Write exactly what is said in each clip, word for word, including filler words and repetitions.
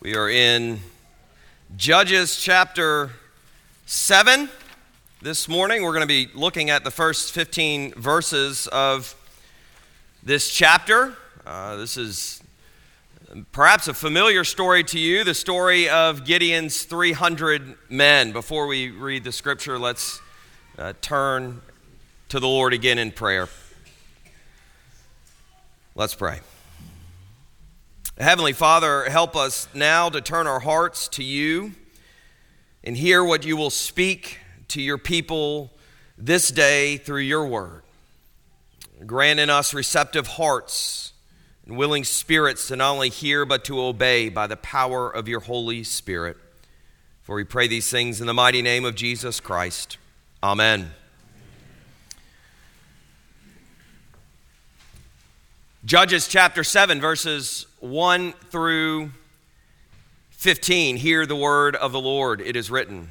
We are in Judges chapter seven this morning. We're going to be looking at the first fifteen verses of this chapter. Uh, this is perhaps a familiar story to you, the story of Gideon's three hundred men. Before we read the scripture, let's uh, turn to the Lord again in prayer. Let's pray. Heavenly Father, help us now to turn our hearts to you and hear what you will speak to your people this day through your word. Grant in us receptive hearts and willing spirits to not only hear but to obey by the power of your Holy Spirit. For we pray these things in the mighty name of Jesus Christ. Amen. Judges chapter seven, verses one through fifteen. Hear the word of the Lord. It is written.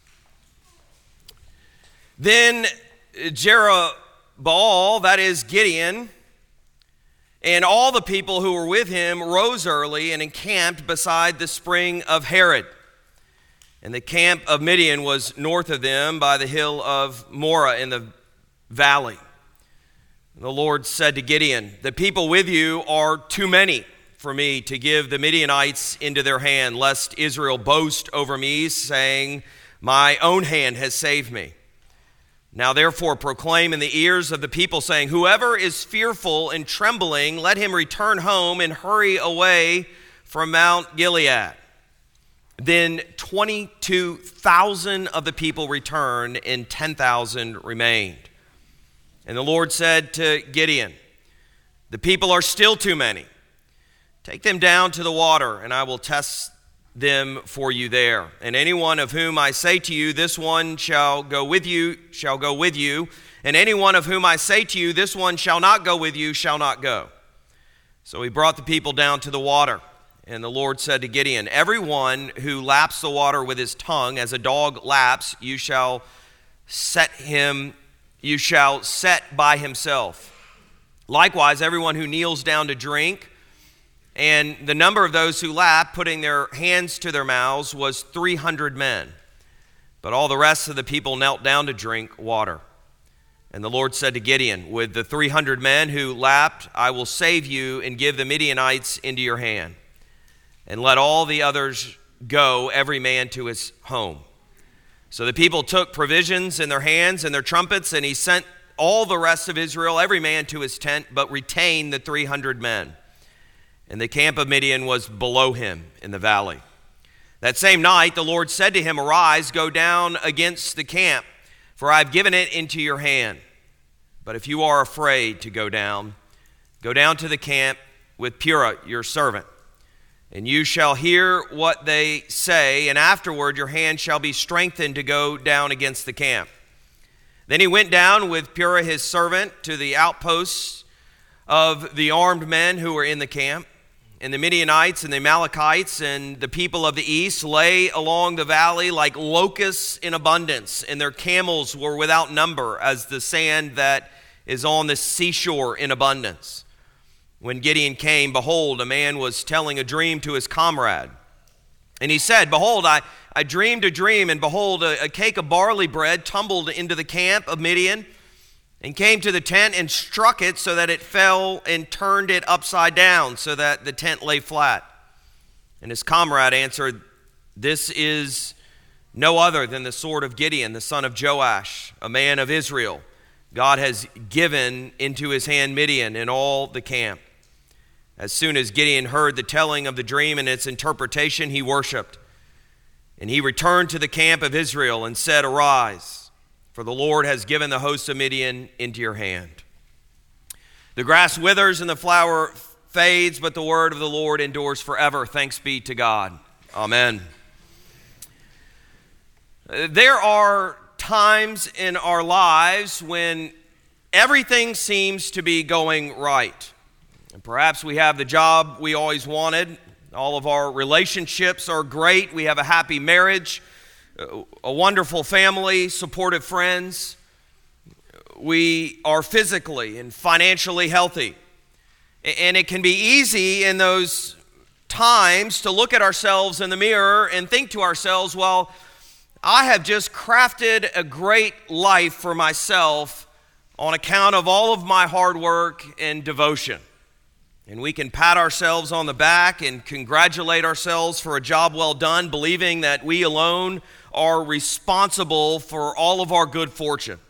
Then Jerubbaal, that is Gideon, and all the people who were with him rose early and encamped beside the spring of Harod. And the camp of Midian was north of them by the hill of Moreh in the valley. The Lord said to Gideon, "The people with you are too many for me to give the Midianites into their hand, lest Israel boast over me, saying, 'My own hand has saved me.' Now therefore proclaim in the ears of the people, saying, 'Whoever is fearful and trembling, let him return home and hurry away from Mount Gilead.' Then twenty-two thousand of the people returned, and ten thousand remained. And the Lord said to Gideon, 'The people are still too many. Take them down to the water, and I will test them for you there. And anyone of whom I say to you, this one shall go with you, shall go with you. And anyone of whom I say to you, this one shall not go with you, shall not go.' So he brought the people down to the water. And the Lord said to Gideon, 'Everyone who laps the water with his tongue, as a dog laps, you shall set him You shall set by himself. Likewise, everyone who kneels down to drink, and the number of those who lapped, putting their hands to their mouths, was three hundred men. But all the rest of the people knelt down to drink water. And the Lord said to Gideon, 'With the three hundred men who lapped, I will save you and give the Midianites into your hand. And let all the others go, every man to his home.' So the people took provisions in their hands and their trumpets, and he sent all the rest of Israel, every man to his tent, but retained the three hundred men. And the camp of Midian was below him in the valley. That same night the Lord said to him, 'Arise, go down against the camp, for I have given it into your hand. But if you are afraid to go down, go down to the camp with Purah your servant. And you shall hear what they say, and afterward your hand shall be strengthened to go down against the camp.' Then he went down with Purah his servant to the outposts of the armed men who were in the camp. And the Midianites and the Amalekites and the people of the east lay along the valley like locusts in abundance, and their camels were without number as the sand that is on the seashore in abundance. When Gideon came, behold, a man was telling a dream to his comrade. And he said, 'Behold, I, I dreamed a dream, and behold, a, a cake of barley bread tumbled into the camp of Midian, and came to the tent and struck it so that it fell, and turned it upside down so that the tent lay flat.' And his comrade answered, 'This is no other than the sword of Gideon, the son of Joash, a man of Israel. God has given into his hand Midian and all the camp.' As soon as Gideon heard the telling of the dream and its interpretation, he worshiped. And he returned to the camp of Israel and said, 'Arise, for the Lord has given the host of Midian into your hand.' The grass withers and the flower fades, but the word of the Lord endures forever. Thanks be to God. Amen." There are times in our lives when everything seems to be going right. And perhaps we have the job we always wanted. All of our relationships are great. We have a happy marriage, a wonderful family, supportive friends. We are physically and financially healthy. And it can be easy in those times to look at ourselves in the mirror and think to ourselves, well, I have just crafted a great life for myself on account of all of my hard work and devotion. And we can pat ourselves on the back and congratulate ourselves for a job well done, believing that we alone are responsible for all of our good fortune.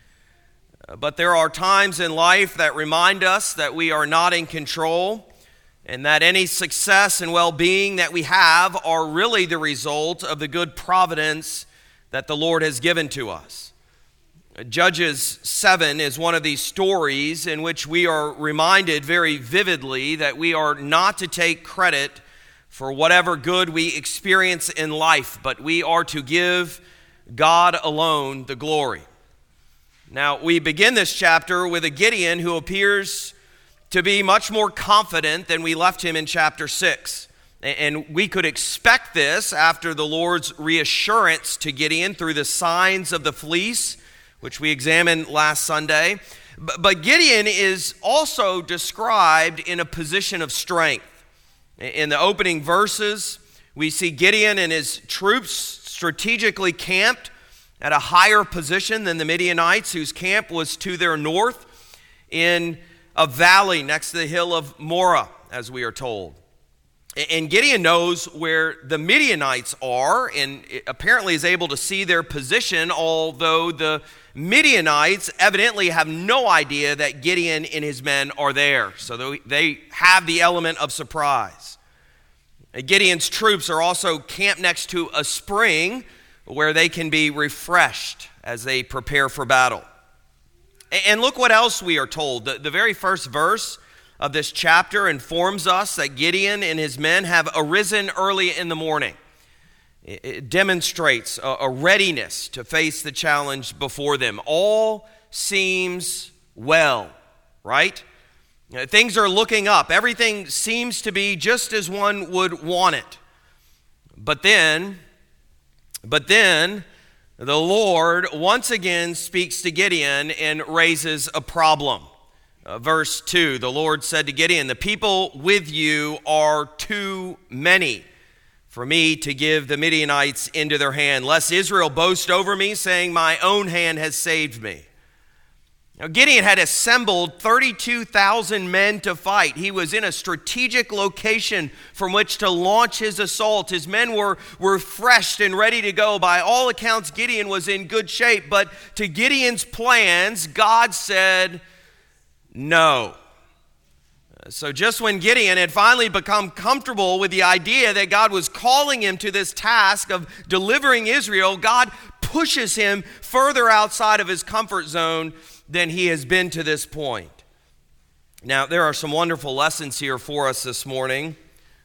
But there are times in life that remind us that we are not in control, and that any success and well-being that we have are really the result of the good providence that the Lord has given to us. Judges seven is one of these stories in which we are reminded very vividly that we are not to take credit for whatever good we experience in life, but we are to give God alone the glory. Now, we begin this chapter with a Gideon who appears to be much more confident than we left him in chapter six. And we could expect this after the Lord's reassurance to Gideon through the signs of the fleece, which we examined last Sunday. But Gideon is also described in a position of strength. In the opening verses, we see Gideon and his troops strategically camped at a higher position than the Midianites, whose camp was to their north in a valley next to the hill of Moreh, as we are told. And Gideon knows where the Midianites are and apparently is able to see their position, although the Midianites evidently have no idea that Gideon and his men are there. So they have the element of surprise. Gideon's troops are also camped next to a spring where they can be refreshed as they prepare for battle. And look what else we are told. The, the very first verse of this chapter informs us that Gideon and his men have arisen early in the morning. It demonstrates a, a readiness to face the challenge before them. All seems well, right? Things are looking up. Everything seems to be just as one would want it. But then, but then, the Lord once again speaks to Gideon and raises a problem. Uh, verse two, the Lord said to Gideon, "The people with you are too many for me to give the Midianites into their hand, lest Israel boast over me, saying, my own hand has saved me." Now, Gideon had assembled thirty-two thousand men to fight. He was in a strategic location from which to launch his assault. His men were, were refreshed and ready to go. By all accounts, Gideon was in good shape. But to Gideon's plans, God said no. So just when Gideon had finally become comfortable with the idea that God was calling him to this task of delivering Israel, God pushes him further outside of his comfort zone than he has been to this point. Now, there are some wonderful lessons here for us this morning,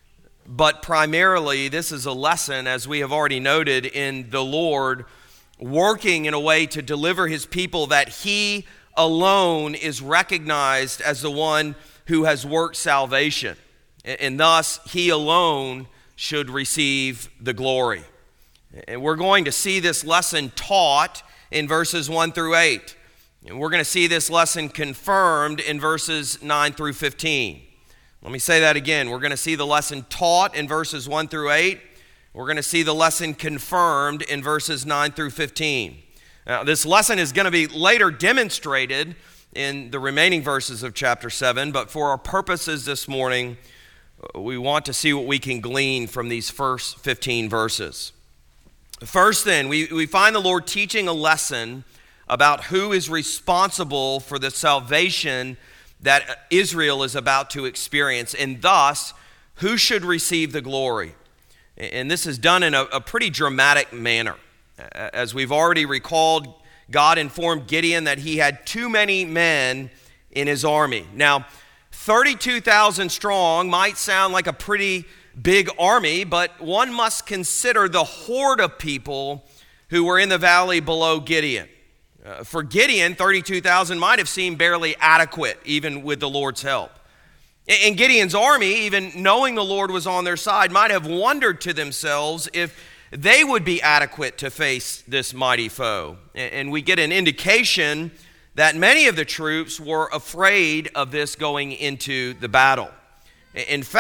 but primarily this is a lesson, as we have already noted, in the Lord working in a way to deliver his people, that he alone is recognized as the one who has worked salvation, and thus he alone should receive the glory. And we're going to see this lesson taught in verses one through eight. And we're going to see this lesson confirmed in verses nine through fifteen. Let me say that again. We're going to see the lesson taught in verses one through eight. We're going to see the lesson confirmed in verses nine through fifteen. Now, this lesson is going to be later demonstrated in the remaining verses of chapter seven, but for our purposes this morning, we want to see what we can glean from these first fifteen verses. First, then, we, we find the Lord teaching a lesson about who is responsible for the salvation that Israel is about to experience, and thus, who should receive the glory. And this is done in a, a pretty dramatic manner. As we've already recalled, God informed Gideon that he had too many men in his army. Now, thirty-two thousand strong might sound like a pretty big army, but one must consider the horde of people who were in the valley below Gideon. Uh, for Gideon, thirty-two thousand might have seemed barely adequate, even with the Lord's help. And Gideon's army, even knowing the Lord was on their side, might have wondered to themselves if they would be adequate to face this mighty foe. And we get an indication that many of the troops were afraid of this going into the battle. In fact,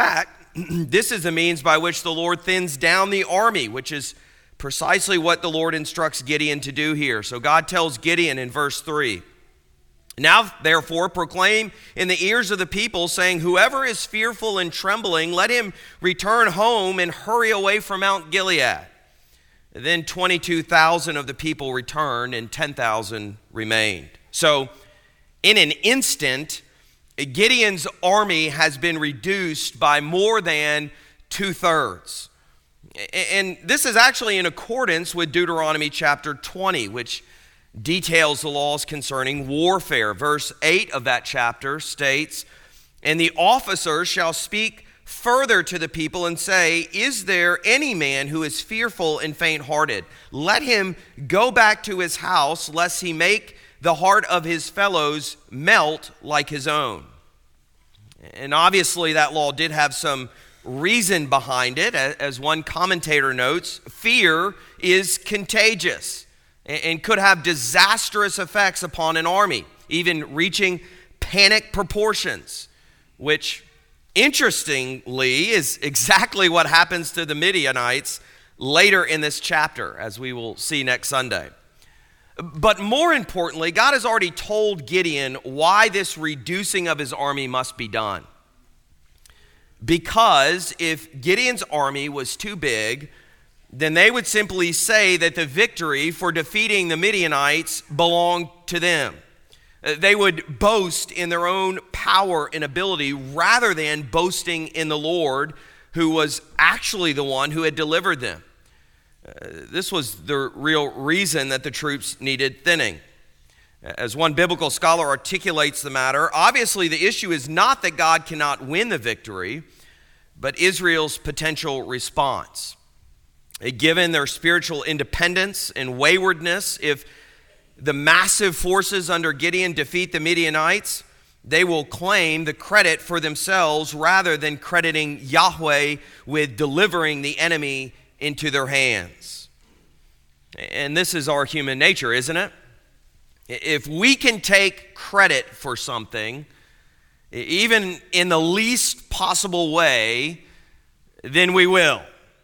this is the means by which the Lord thins down the army, which is precisely what the Lord instructs Gideon to do here. So God tells Gideon in verse three, "Now therefore proclaim in the ears of the people, saying, whoever is fearful and trembling, let him return home and hurry away from Mount Gilead." Then twenty-two thousand of the people returned and ten thousand remained. So in an instant, Gideon's army has been reduced by more than two-thirds. And this is actually in accordance with Deuteronomy chapter twenty, which details the laws concerning warfare. Verse eight of that chapter states, "And the officers shall speak further to the people and say, is there any man who is fearful and faint-hearted? Let him go back to his house, lest he make the heart of his fellows melt like his own." And obviously that law did have some reason behind it. As one commentator notes, fear is contagious and could have disastrous effects upon an army, even reaching panic proportions, which interestingly is exactly what happens to the Midianites later in this chapter, as we will see next Sunday. But more importantly, God has already told Gideon why this reducing of his army must be done. Because if Gideon's army was too big, then they would simply say that the victory for defeating the Midianites belonged to them. They would boast in their own power and ability rather than boasting in the Lord, who was actually the one who had delivered them. Uh, this was the real reason that the troops needed thinning. As one biblical scholar articulates the matter, obviously the issue is not that God cannot win the victory, but Israel's potential response. Given their spiritual independence and waywardness, if the massive forces under Gideon defeat the Midianites, they will claim the credit for themselves rather than crediting Yahweh with delivering the enemy into their hands. And this is our human nature, isn't it? If we can take credit for something, even in the least possible way, then we will.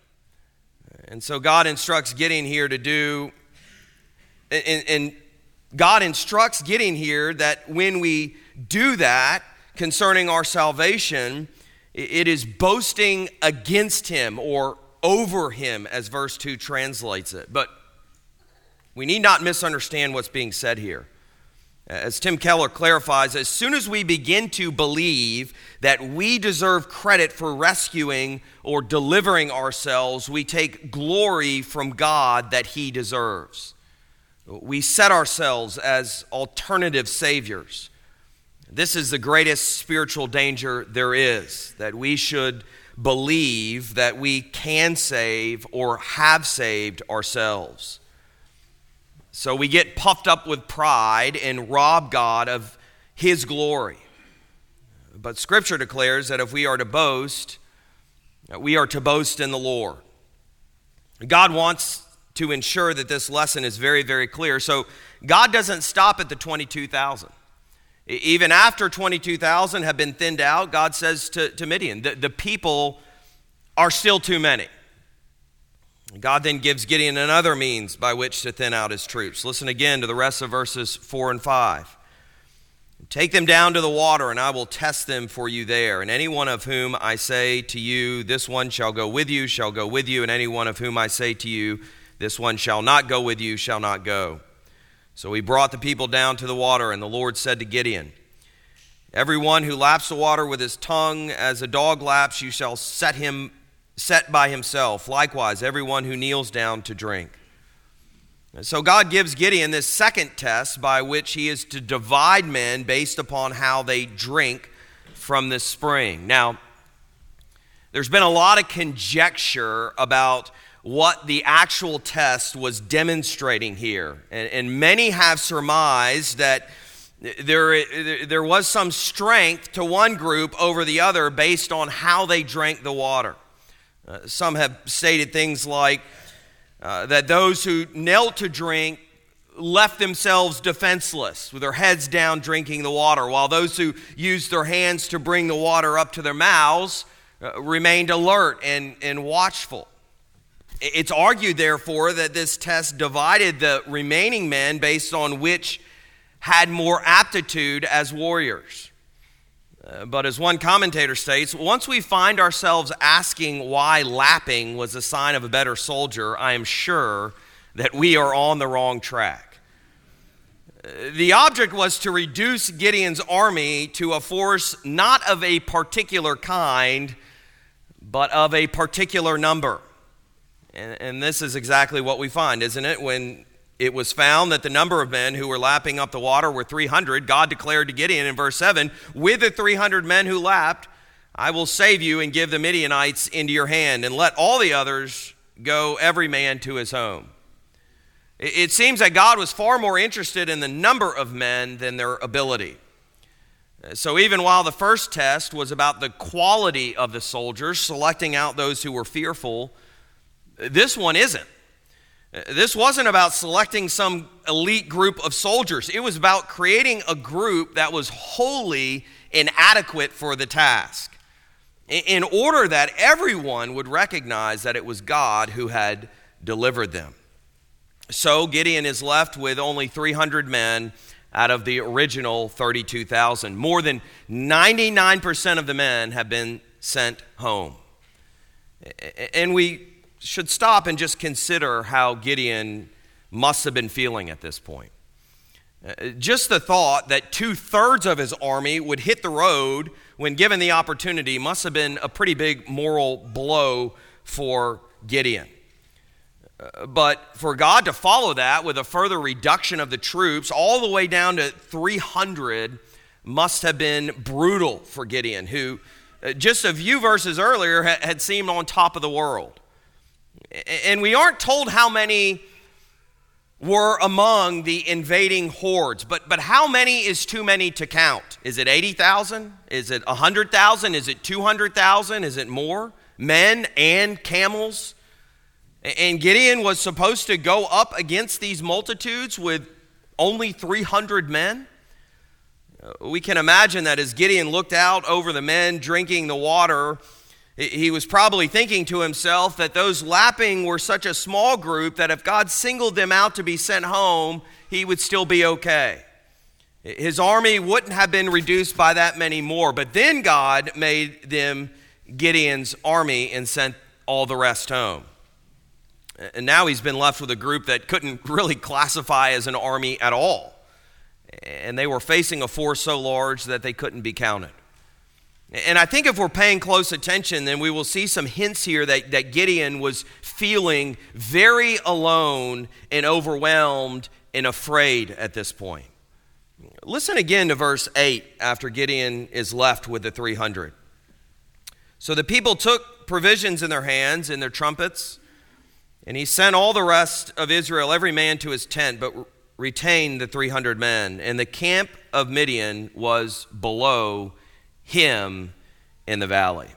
And so God instructs Gideon here to do, and, and God instructs Gideon here that when we do that concerning our salvation, it is boasting against him or over him, as verse two translates it. But we need not misunderstand what's being said here. As Tim Keller clarifies, as soon as we begin to believe that we deserve credit for rescuing or delivering ourselves, we take glory from God that he deserves. We set ourselves as alternative saviors. This is the greatest spiritual danger there is, that we should believe that we can save or have saved ourselves. So we get puffed up with pride and rob God of his glory. But Scripture declares that if we are to boast, we are to boast in the Lord. God wants to ensure that this lesson is very, very clear. So God doesn't stop at the twenty-two thousand. Even after twenty-two thousand have been thinned out, God says to, to Midian, the, the people are still too many. God then gives Gideon another means by which to thin out his troops. Listen again to the rest of verses four and five. "Take them down to the water, and I will test them for you there. And any one of whom I say to you, this one shall go with you, shall go with you. And any one of whom I say to you, this one shall not go with you, shall not go." So he brought the people down to the water, and the Lord said to Gideon, "Everyone who laps the water with his tongue as a dog laps, you shall set him set by himself. Likewise, everyone who kneels down to drink." And so God gives Gideon this second test by which he is to divide men based upon how they drink from this spring. Now, there's been a lot of conjecture about what the actual test was demonstrating here. And, and many have surmised that there, there was some strength to one group over the other based on how they drank the water. Uh, some have stated things like uh, that those who knelt to drink left themselves defenseless with their heads down drinking the water, while those who used their hands to bring the water up to their mouths uh, remained alert and, and watchful. It's argued, therefore, that this test divided the remaining men based on which had more aptitude as warriors. Uh, but as one commentator states, once we find ourselves asking why lapping was a sign of a better soldier, I am sure that we are on the wrong track. Uh, the object was to reduce Gideon's army to a force not of a particular kind, but of a particular number. And, and this is exactly what we find, isn't it? When it was found that the number of men who were lapping up the water were three hundred, God declared to Gideon in verse seven, with the three hundred men who lapped, I will save you and give the Midianites into your hand, and let all the others go, every man to his home. It, it seems that God was far more interested in the number of men than their ability. So even while the first test was about the quality of the soldiers, selecting out those who were fearful, this one isn't. This wasn't about selecting some elite group of soldiers. It was about creating a group that was wholly inadequate for the task, in order that everyone would recognize that it was God who had delivered them. So Gideon is left with only three hundred men out of the original thirty-two thousand. More than ninety-nine percent of the men have been sent home. And we should stop and just consider how Gideon must have been feeling at this point. Just the thought that two-thirds of his army would hit the road when given the opportunity must have been a pretty big moral blow for Gideon. But for God to follow that with a further reduction of the troops all the way down to three hundred must have been brutal for Gideon, who just a few verses earlier had seemed on top of the world. And we aren't told how many were among the invading hordes, but, but how many is too many to count? Is it eighty thousand? Is it one hundred thousand? Is it two hundred thousand? Is it more? Men and camels? And Gideon was supposed to go up against these multitudes with only three hundred men? We can imagine that as Gideon looked out over the men drinking the water, he was probably thinking to himself that those lapping were such a small group that if God singled them out to be sent home, he would still be okay. His army wouldn't have been reduced by that many more. But then God made them Gideon's army and sent all the rest home. And now he's been left with a group that couldn't really classify as an army at all. And they were facing a force so large that they couldn't be counted. And I think if we're paying close attention, then we will see some hints here that, that Gideon was feeling very alone and overwhelmed and afraid at this point. Listen again to verse eight after Gideon is left with the three hundred. So the people took provisions in their hands and their trumpets, and he sent all the rest of Israel, every man to his tent, but retained the three hundred men. And the camp of Midian was below him in the valley.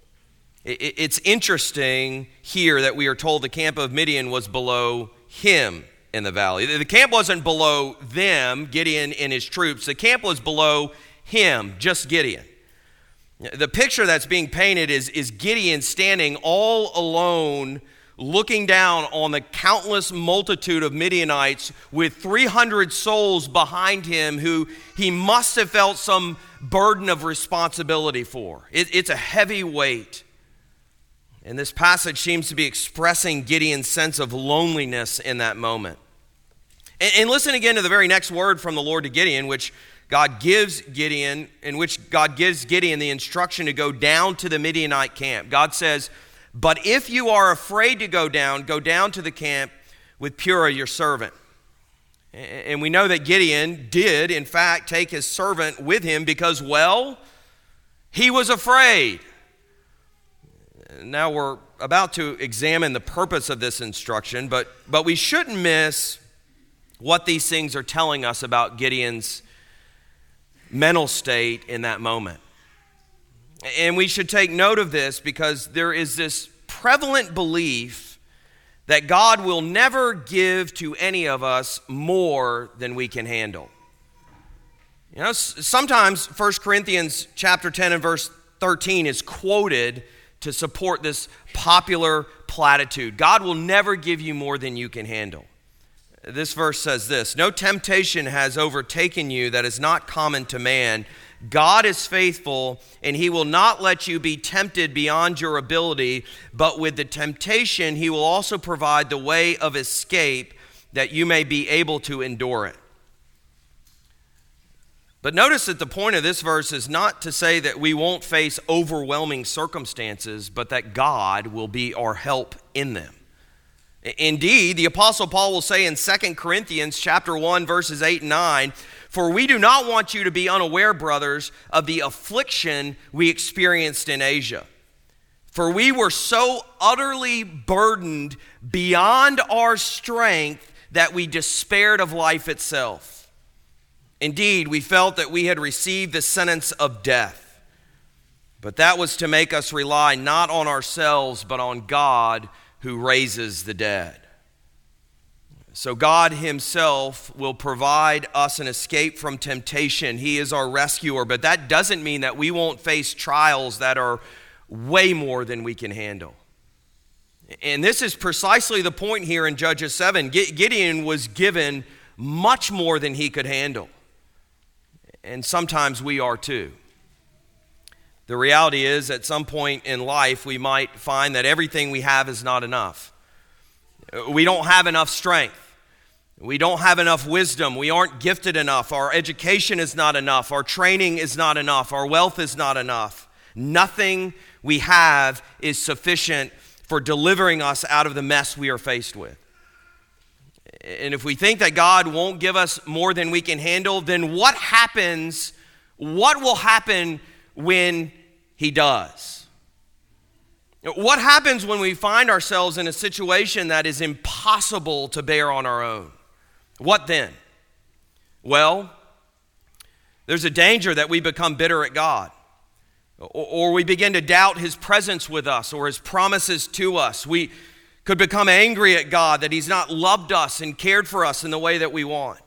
It's interesting here that we are told the camp of Midian was below him in the valley. The camp wasn't below them, Gideon and his troops. The camp was below him, just Gideon. The picture that's being painted is, is Gideon standing all alone, looking down on the countless multitude of Midianites with three hundred souls behind him who he must have felt some burden of responsibility for. It, it's a heavy weight. And this passage seems to be expressing Gideon's sense of loneliness in that moment. And, and listen again to the very next word from the Lord to Gideon, which God gives Gideon, in which God gives Gideon the instruction to go down to the Midianite camp. God says, "But if you are afraid to go down, go down to the camp with Purah your servant." And we know that Gideon did, in fact, take his servant with him because, well, he was afraid. Now we're about to examine the purpose of this instruction, but, but we shouldn't miss what these things are telling us about Gideon's mental state in that moment. And we should take note of this because there is this prevalent belief that God will never give to any of us more than we can handle. You know, sometimes First Corinthians chapter ten and verse thirteen is quoted to support this popular platitude. God will never give you more than you can handle. This verse says this: "No temptation has overtaken you that is not common to man. God is faithful, and he will not let you be tempted beyond your ability, but with the temptation he will also provide the way of escape that you may be able to endure it." But notice that the point of this verse is not to say that we won't face overwhelming circumstances, but that God will be our help in them. Indeed, the Apostle Paul will say in Second Corinthians chapter one, verses eight and nine, "For we do not want you to be unaware, brothers, of the affliction we experienced in Asia. For we were so utterly burdened beyond our strength that we despaired of life itself. Indeed, we felt that we had received the sentence of death. But that was to make us rely not on ourselves, but on God who raises the dead." So God himself will provide us an escape from temptation. He is our rescuer, but that doesn't mean that we won't face trials that are way more than we can handle. And this is precisely the point here in Judges seven. Gideon was given much more than he could handle. And sometimes we are too. The reality is, at some point in life, we might find that everything we have is not enough. We don't have enough strength. We don't have enough wisdom. We aren't gifted enough. Our education is not enough. Our training is not enough. Our wealth is not enough. Nothing we have is sufficient for delivering us out of the mess we are faced with. And if we think that God won't give us more than we can handle, then what happens, what will happen when he does? What happens when we find ourselves in a situation that is impossible to bear on our own? What then? Well, there's a danger that we become bitter at God, or we begin to doubt his presence with us or his promises to us. We could become angry at God that he's not loved us and cared for us in the way that we want.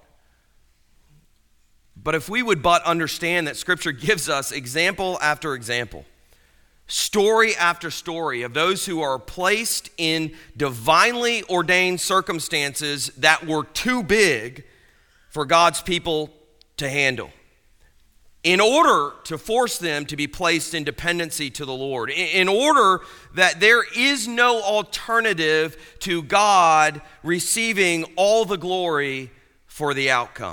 But if we would but understand that Scripture gives us example after example, story after story of those who are placed in divinely ordained circumstances that were too big for God's people to handle, in order to force them to be placed in dependency to the Lord, in order that there is no alternative to God receiving all the glory for the outcome.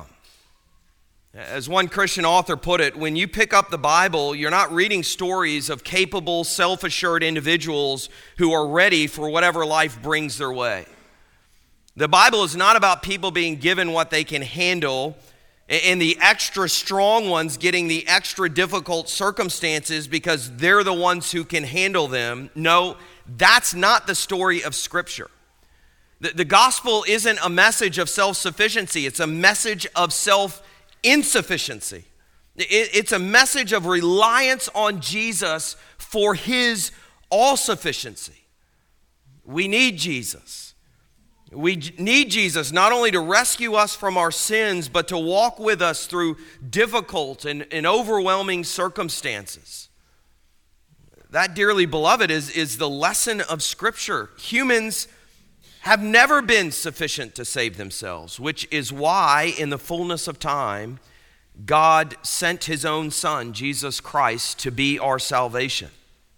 As one Christian author put it, when you pick up the Bible, you're not reading stories of capable, self-assured individuals who are ready for whatever life brings their way. The Bible is not about people being given what they can handle and the extra strong ones getting the extra difficult circumstances because they're the ones who can handle them. No, that's not the story of Scripture. The, the gospel isn't a message of self-sufficiency. It's a message of self-insufficiency. It, it's a message of reliance on Jesus for his all-sufficiency. We need Jesus. We need Jesus not only to rescue us from our sins, but to walk with us through difficult and, and overwhelming circumstances. That, dearly beloved, is, is the lesson of Scripture. Humans have never been sufficient to save themselves, which is why, in the fullness of time, God sent his own Son, Jesus Christ, to be our salvation.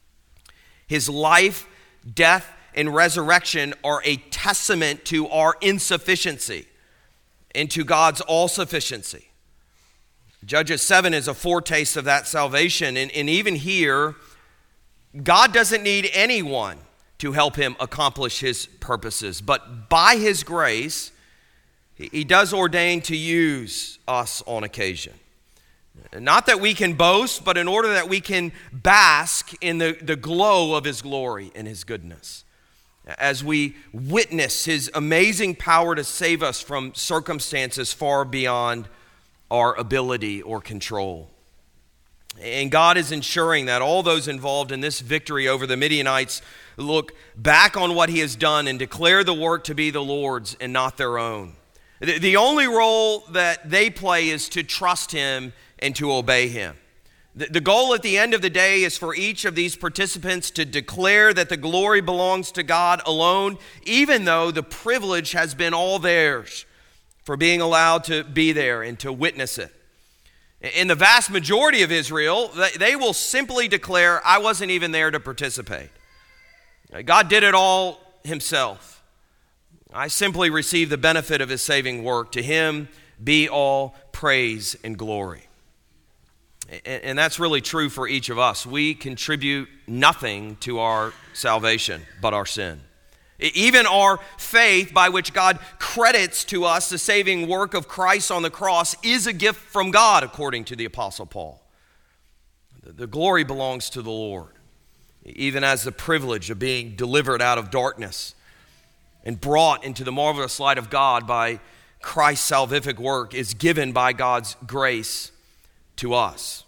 His life, death, and resurrection are a testament to our insufficiency and to God's all-sufficiency. Judges seven is a foretaste of that salvation. And, and even here, God doesn't need anyone to help him accomplish his purposes. But by his grace, he does ordain to use us on occasion. Not that we can boast, but in order that we can bask in the, the glow of his glory and his goodness, as we witness his amazing power to save us from circumstances far beyond our ability or control. And God is ensuring that all those involved in this victory over the Midianites look back on what he has done and declare the work to be the Lord's and not their own. The only role that they play is to trust him and to obey him. The goal at the end of the day is for each of these participants to declare that the glory belongs to God alone, even though the privilege has been all theirs for being allowed to be there and to witness it. In the vast majority of Israel, they will simply declare, I wasn't even there to participate. God did it all himself. I simply received the benefit of his saving work. To him be all praise and glory. And that's really true for each of us. We contribute nothing to our salvation but our sin. Even our faith, by which God credits to us the saving work of Christ on the cross, is a gift from God, according to the Apostle Paul. The glory belongs to the Lord, even as the privilege of being delivered out of darkness and brought into the marvelous light of God by Christ's salvific work is given by God's grace to us.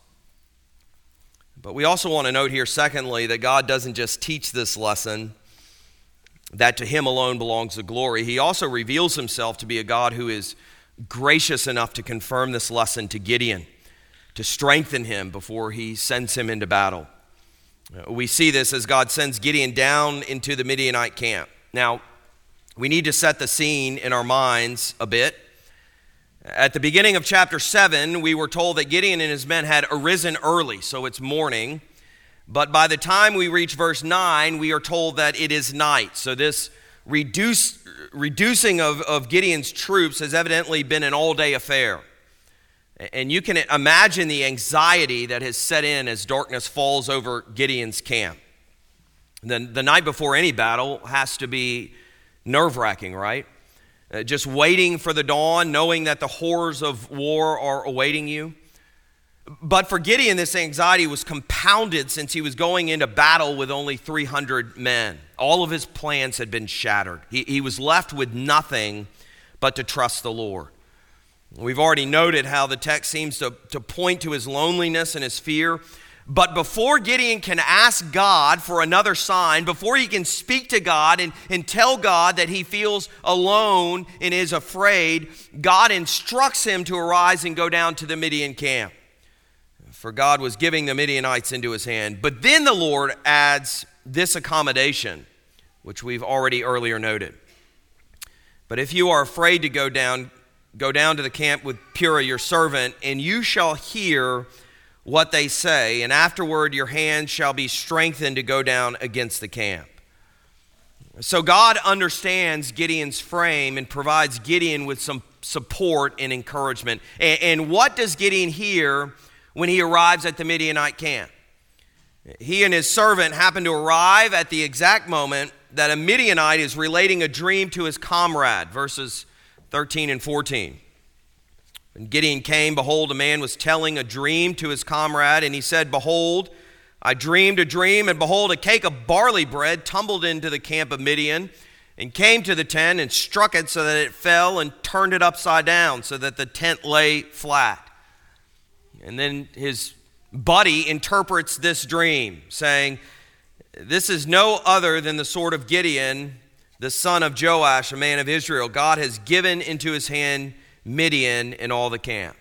But we also want to note here, secondly, that God doesn't just teach this lesson, that to him alone belongs the glory. He also reveals himself to be a God who is gracious enough to confirm this lesson to Gideon, to strengthen him before he sends him into battle. We see this as God sends Gideon down into the Midianite camp. Now, we need to set the scene in our minds a bit. At the beginning of chapter seven, we were told that Gideon and his men had arisen early, so it's morning. But by the time we reach verse nine, we are told that it is night. So this reduce, reducing of, of Gideon's troops has evidently been an all-day affair. And you can imagine the anxiety that has set in as darkness falls over Gideon's camp. The, the night before any battle has to be nerve-wracking, right? Uh, just waiting for the dawn, knowing that the horrors of war are awaiting you. But for Gideon, this anxiety was compounded since he was going into battle with only three hundred men. All of his plans had been shattered. He, he was left with nothing but to trust the Lord. We've already noted how the text seems to, to point to his loneliness and his fear. But before Gideon can ask God for another sign, before he can speak to God and, and tell God that he feels alone and is afraid, God instructs him to arise and go down to the Midian camp. For God was giving the Midianites into his hand. But then the Lord adds this accommodation, which we've already earlier noted. But if you are afraid to go down, go down to the camp with Purah your servant, and you shall hear what they say, and afterward your hand shall be strengthened to go down against the camp. So God understands Gideon's frame and provides Gideon with some support and encouragement. And, and what does Gideon hear when he arrives at the Midianite camp? He and his servant happen to arrive at the exact moment that a Midianite is relating a dream to his comrade, verses thirteen and fourteen. When Gideon came, behold, a man was telling a dream to his comrade, and he said, Behold, I dreamed a dream, and behold, a cake of barley bread tumbled into the camp of Midian, and came to the tent, and struck it so that it fell, and turned it upside down, so that the tent lay flat. And then his buddy interprets this dream, saying, This is no other than the sword of Gideon, the son of Joash, a man of Israel. God has given into his hand Midian and all the camp.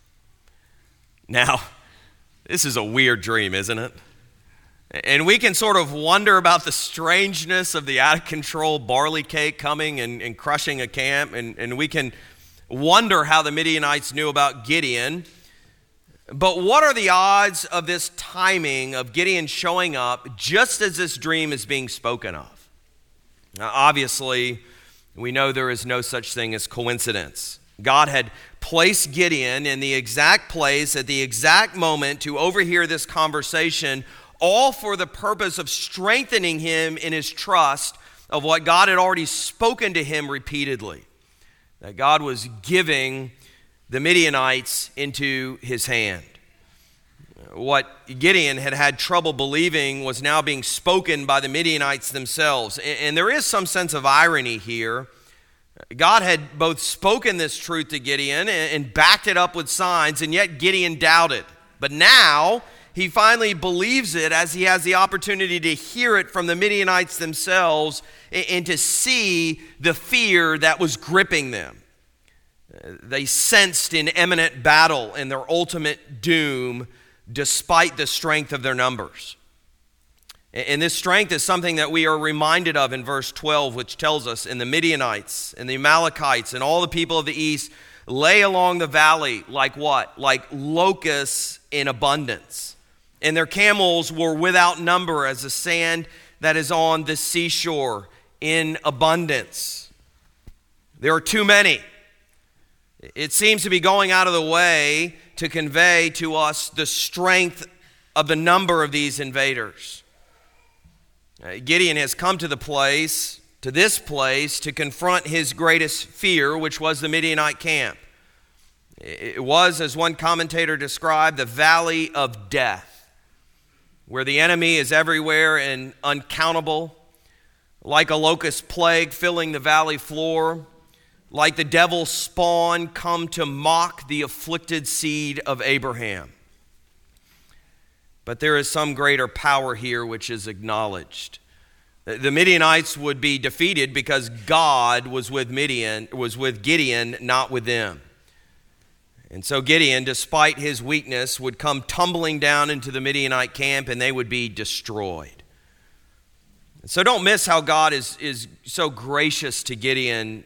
Now, this is a weird dream, isn't it? And we can sort of wonder about the strangeness of the out-of-control barley cake coming and, and crushing a camp, and, and we can wonder how the Midianites knew about Gideon. But what are the odds of this timing of Gideon showing up just as this dream is being spoken of? Now, obviously, we know there is no such thing as coincidence. God had placed Gideon in the exact place at the exact moment to overhear this conversation, all for the purpose of strengthening him in his trust of what God had already spoken to him repeatedly, that God was giving the Midianites into his hand. What Gideon had had trouble believing was now being spoken by the Midianites themselves. And there is some sense of irony here. God had both spoken this truth to Gideon and backed it up with signs, and yet Gideon doubted. But now he finally believes it as he has the opportunity to hear it from the Midianites themselves and to see the fear that was gripping them. They sensed in imminent battle and their ultimate doom despite the strength of their numbers. And this strength is something that we are reminded of in verse twelve, which tells us, and the Midianites and the Amalekites and all the people of the east lay along the valley like what? Like locusts in abundance. And their camels were without number as the sand that is on the seashore in abundance. There are too many. It seems to be going out of the way to convey to us the strength of the number of these invaders. Gideon has come to the place, to this place, to confront his greatest fear, which was the Midianite camp. It was, as one commentator described, the valley of death, where the enemy is everywhere and uncountable, like a locust plague filling the valley floor, like the devil's spawn come to mock the afflicted seed of Abraham. But there is some greater power here which is acknowledged. The Midianites would be defeated because God was with Midian, was with Gideon, not with them. And so Gideon, despite his weakness, would come tumbling down into the Midianite camp and they would be destroyed. So don't miss how God is, is so gracious to Gideon,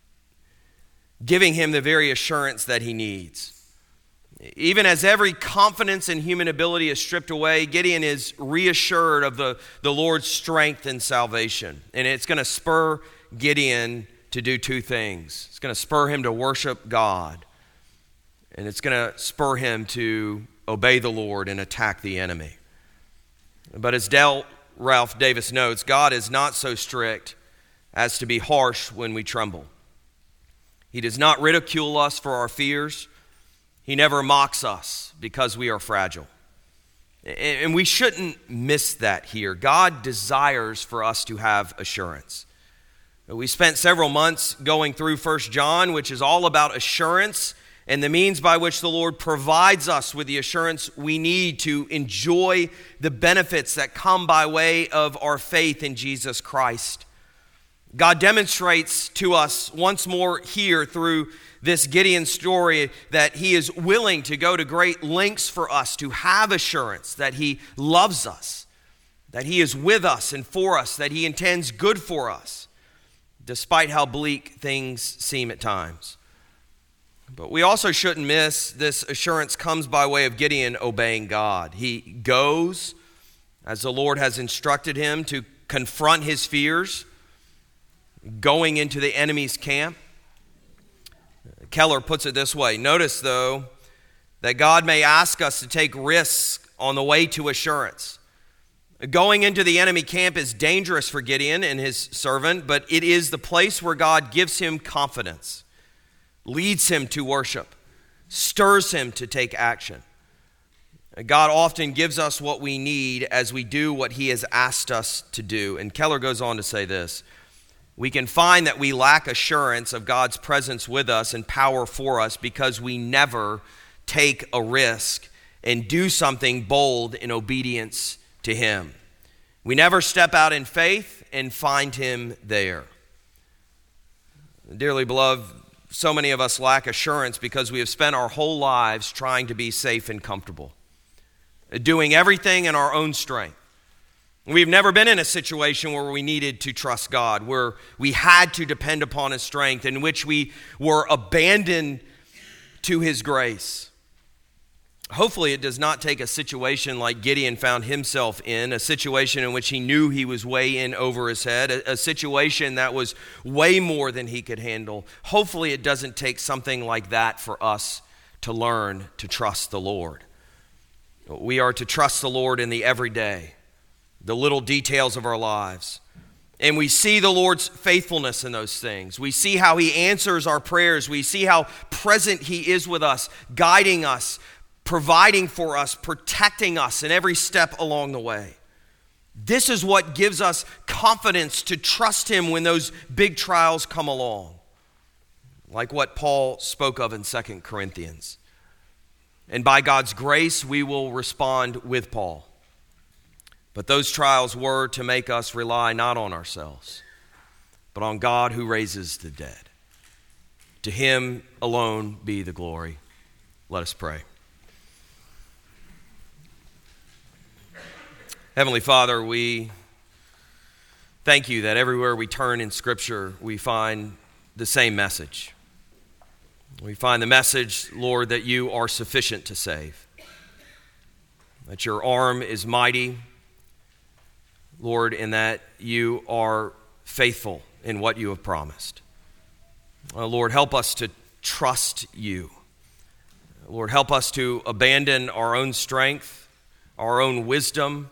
giving him the very assurance that he needs. Even as every confidence in human ability is stripped away, Gideon is reassured of the, the Lord's strength and salvation. And it's going to spur Gideon to do two things. It's going to spur him to worship God, and it's going to spur him to obey the Lord and attack the enemy. But as Dale Ralph Davis notes, God is not so strict as to be harsh when we tremble. He does not ridicule us for our fears. He never mocks us because we are fragile. And we shouldn't miss that here. God desires for us to have assurance. We spent several months going through First John, which is all about assurance and the means by which the Lord provides us with the assurance we need to enjoy the benefits that come by way of our faith in Jesus Christ. God demonstrates to us once more here through this Gideon story that he is willing to go to great lengths for us to have assurance that he loves us, that he is with us and for us, that he intends good for us, despite how bleak things seem at times. But we also shouldn't miss this assurance comes by way of Gideon obeying God. He goes, as the Lord has instructed him, to confront his fears, going into the enemy's camp. Keller puts it this way. Notice, though, that God may ask us to take risks on the way to assurance. Going into the enemy camp is dangerous for Gideon and his servant, but it is the place where God gives him confidence, leads him to worship, stirs him to take action. God often gives us what we need as we do what he has asked us to do. And Keller goes on to say this: we can find that we lack assurance of God's presence with us and power for us because we never take a risk and do something bold in obedience to him. We never step out in faith and find him there. Dearly beloved, so many of us lack assurance because we have spent our whole lives trying to be safe and comfortable, doing everything in our own strength. We've never been in a situation where we needed to trust God, where we had to depend upon his strength, in which we were abandoned to his grace. Hopefully it does not take a situation like Gideon found himself in, a situation in which he knew he was way in over his head, a, a situation that was way more than he could handle. Hopefully it doesn't take something like that for us to learn to trust the Lord. We are to trust the Lord in the everyday, the little details of our lives. And we see the Lord's faithfulness in those things. We see how he answers our prayers. We see how present he is with us, guiding us, providing for us, protecting us in every step along the way. This is what gives us confidence to trust him when those big trials come along, like what Paul spoke of in Second Corinthians. And by God's grace, we will respond with Paul. But those trials were to make us rely not on ourselves, but on God who raises the dead. To him alone be the glory. Let us pray. Heavenly Father, we thank you that everywhere we turn in Scripture, we find the same message. We find the message, Lord, that you are sufficient to save, that your arm is mighty, Lord, and that you are faithful in what you have promised. Uh, Lord, help us to trust you. Lord, help us to abandon our own strength, our own wisdom,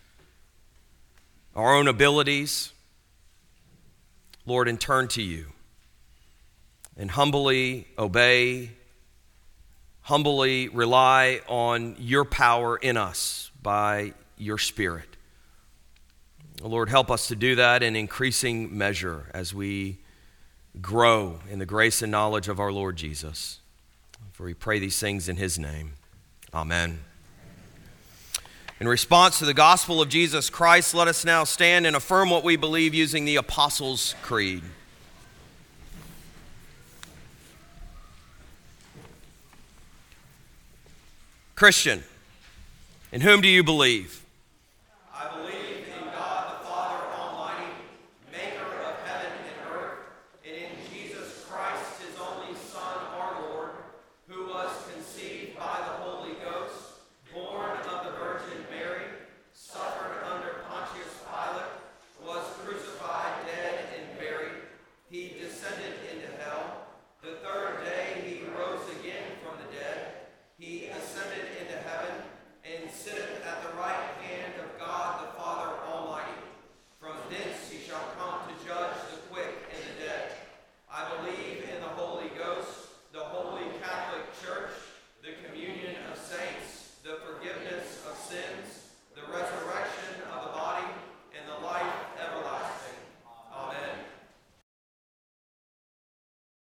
our own abilities, Lord, and turn to you and humbly obey, humbly rely on your power in us by your Spirit. Lord, help us to do that in increasing measure as we grow in the grace and knowledge of our Lord Jesus. For we pray these things in his name. Amen. In response to the gospel of Jesus Christ, let us now stand and affirm what we believe using the Apostles' Creed. Christian, in whom do you believe?